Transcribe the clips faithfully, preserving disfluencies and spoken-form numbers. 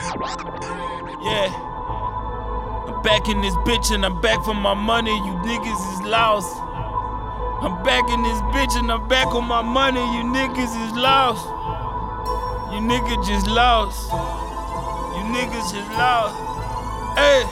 Yeah, I'm back in this bitch and I'm back for my money. You niggas is lost. I'm back in this bitch and I'm back on my money. You niggas is lost. You niggas just lost. You niggas just lost. Hey,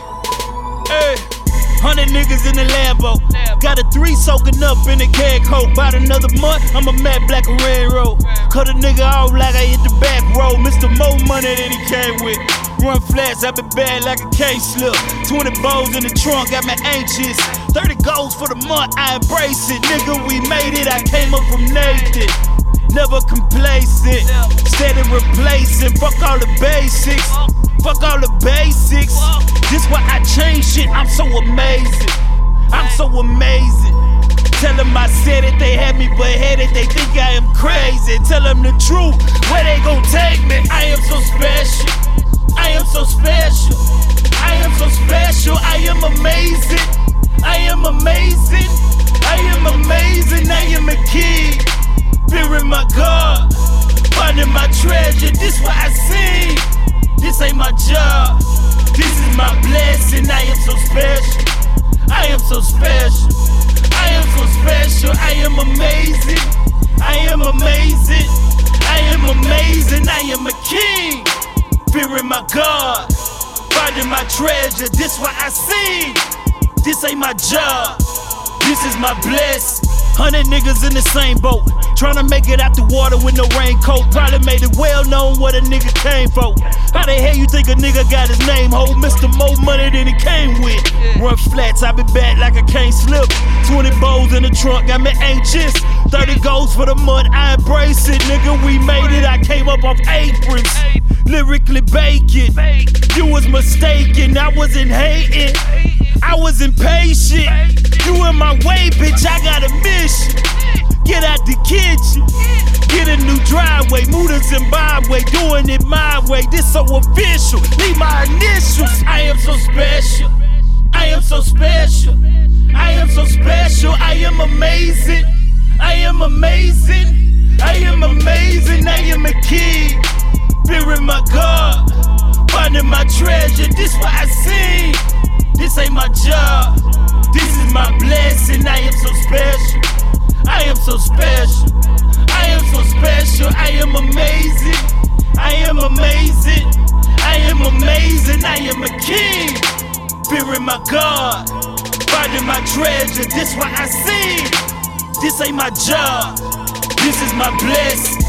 hey. Hundred niggas in the Lambo. Got a three soaking up in a keg hoe. About another month, I'm a matte black and red road. Cut a nigga off like I hit the back road. Mister More money than he came with. Run flats, I been bad like a K-slip. twenty bows in the trunk, got me anxious. thirty goals for the month, I embrace it. Nigga, we made it, I came up from naked. Never complacent, steady replacing. Fuck all the basics, fuck all the basics. This why I change shit, I'm so amazing. I'm so amazing. Tell them I said it, they had me beheaded. They think I am crazy. Tell them the truth, where they gon' take me? I am so special. I am so special. I am so special. I am amazing. I am amazing. I am amazing. I am a king. Fearing my God. Finding my treasure. This what I sing. This ain't my job. This is my blessing. I am so special. I am so special. I am so special. I am amazing. I am amazing. I am amazing. I am a king. Fearing my God, finding my treasure. This what I see. This ain't my job. This is my blessing. Hundred niggas in the same boat, tryna make it out the water with no raincoat. Probably made it well known what a nigga came for. How the hell you think a nigga got his name, ho? Mister More money than he came with. Run flats, I been back like I can't slip. twenty bows in the trunk, got me anxious. thirty goals for the month, I embrace it. Nigga, we made it, I came up off aprons. Lyrically baking, you was mistaken, I wasn't hating. I was impatient. You in my way, bitch, I got a mission. Get out the kitchen, get a new driveway, move to Zimbabwe, doing it my way. This so official, need my initials. I am so special. I am so special. I am so special. I am amazing. I am amazing. I am amazing. I am a king. Fearing my God, finding my treasure. This what I see. This ain't my job. This is my blessing. I am so special. I am so special. I am so special. I am amazing. I am amazing. I am amazing. I am a king. Fearing my God, finding my treasure. This what I see. This ain't my job. This is my blessing.